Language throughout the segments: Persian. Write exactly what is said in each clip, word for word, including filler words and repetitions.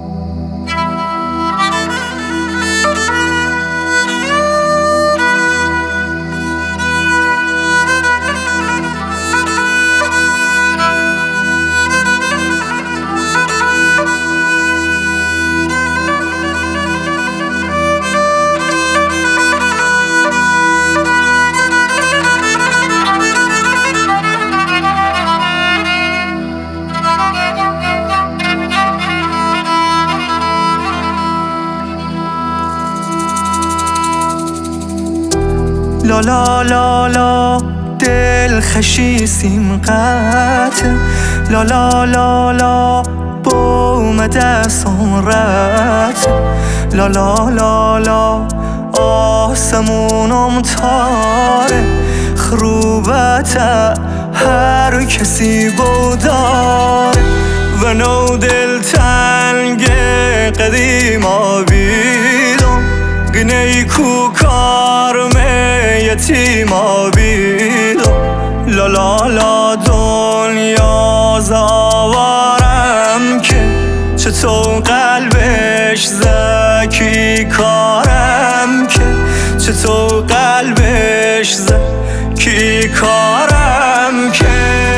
لا لا لا لا دل خشیسیم قطع لا لا لا لا بوم دستم رد لا لا لا لا آسمونم تاره خروبت هر کسی بوداره و نو دل تنگ قدیم آبیدم گنه کو کارم یتیم آبیدم لا لا لا دنیا زاوارم که چطور قلبش زکی کارم که چطور قلبش زکی کارم که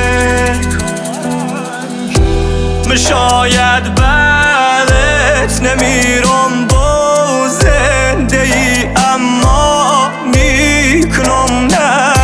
شاید بعدت نمیرم با زنده ای اما میکنم نه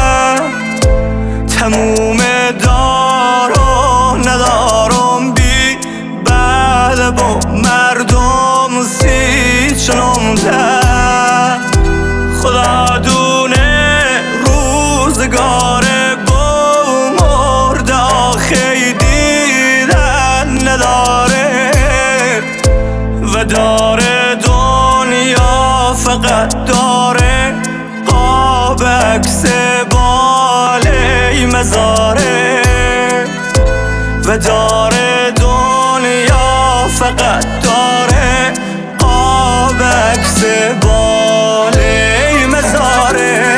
تموم دارو ندارم بی بعد با مردم سی چنم ده خدا دونه روزگار با مرد آخی دیدن نداره و داره دنیا فقط داره قاب عکس باله مزاره و داره دنیا فقط داره قاب عکس باله مزاره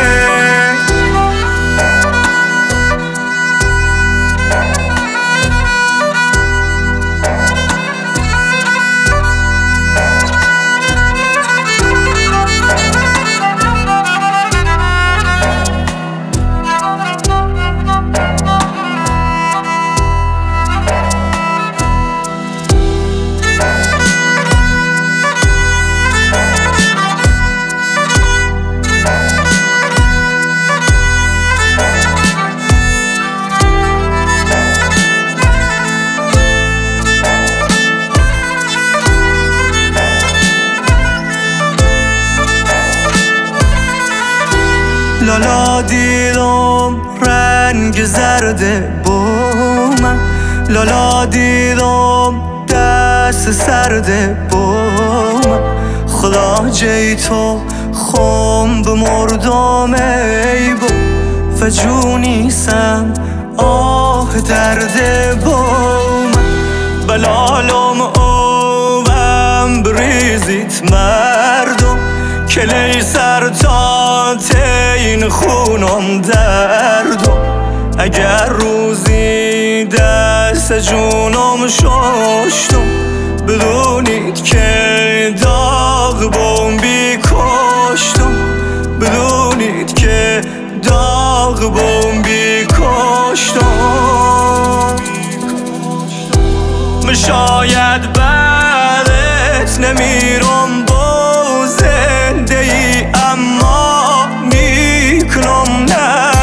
لالا دیدم رنگ زرد بومم لالا دیدم دست سرد بومم خدا جای تو خم بمردم ای بو و جونیسم آه درد بومم بلالم اوم بریزیت مردم کلی سر تا تین خونم دردم اگر روزی دست جونم ششتم بدونید که داغ بمبی کشتم بدونید که داغ بمبی کشتم شاید بعدت نمیرم با زنده ای اما میکنم نه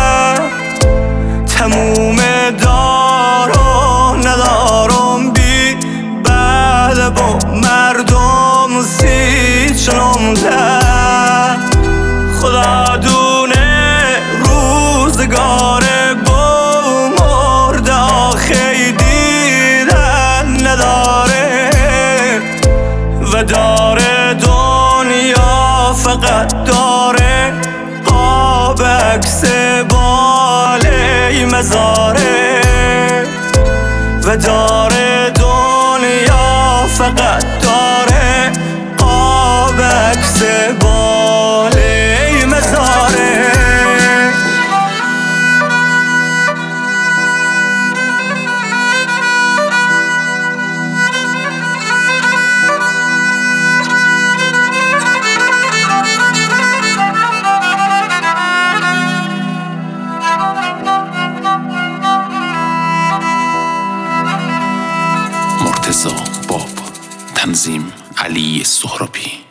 تموم دارو ندارم بی بعد با مردم سی چنم ده خدا دونه روزگار با مرد آخی دیدن نداره و داره دنیا فقط داره قاب عکس باله مزاره و داره دنیا فقط داره قاب عکس باله مزاره مرتضی باب، تنظیم علی سهرابی.